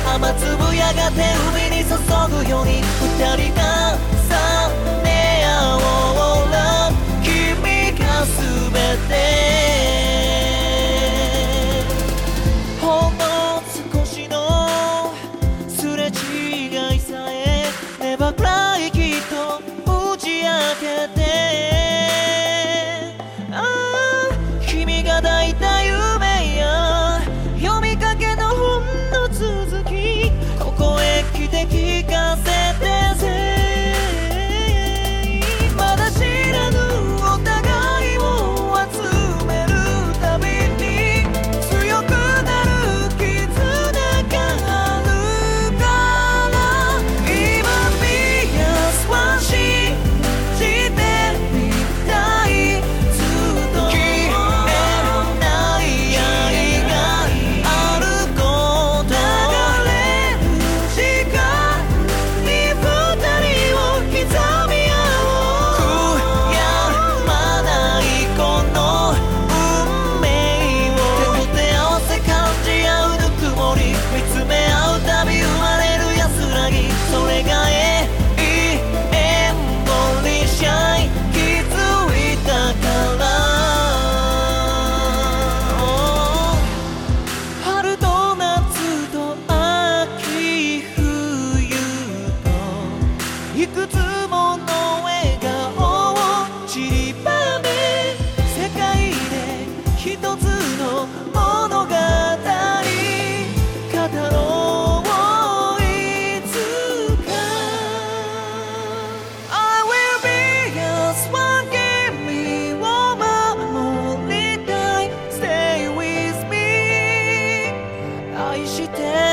雨粒やがて海に注ぐように二人が重ね合おうら君が全てほんの少しのすれ違いさえ Never cry きっと打ち明けて君が抱いた夢や読みかけの本の続きここへ来て聞かせてぜまだ知らぬお互いを集めるたびに強くなる絆があるから今 Be as one 信じてみたいずっと消えない愛があること流れる時間に二人を刻み合おう悔やまないこの運命を手と手合わせ感じ合うぬくもり見つめ合うたび生まれる安らぎそれが永遠ボリシャイ気づいたから春と夏と秋冬といくつもの笑顔を散りばめ世界で一つの物語語ろういつか I will be as one 君を守りたい Stay with me 愛して